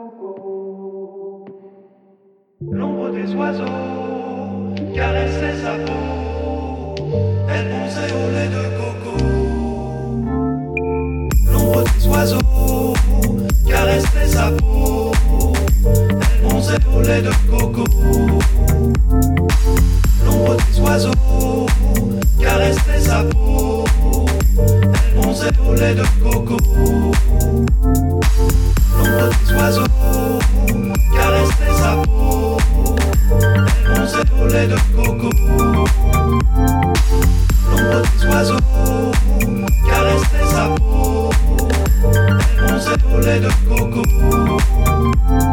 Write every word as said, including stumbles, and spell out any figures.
L'ombre des oiseaux caressait sa peau, elle bronzait au lait de coco. L'ombre des oiseaux caressait sa peau, elle bronzait au lait de coco. L'ombre des oiseaux caressait sa peau, elle bronzait au lait de coco. L'ombre des oiseaux caressait sa peau, elle bronzait au lait de coco. L'ombre des oiseaux caressait sa peau, elle bronzait au lait de coco.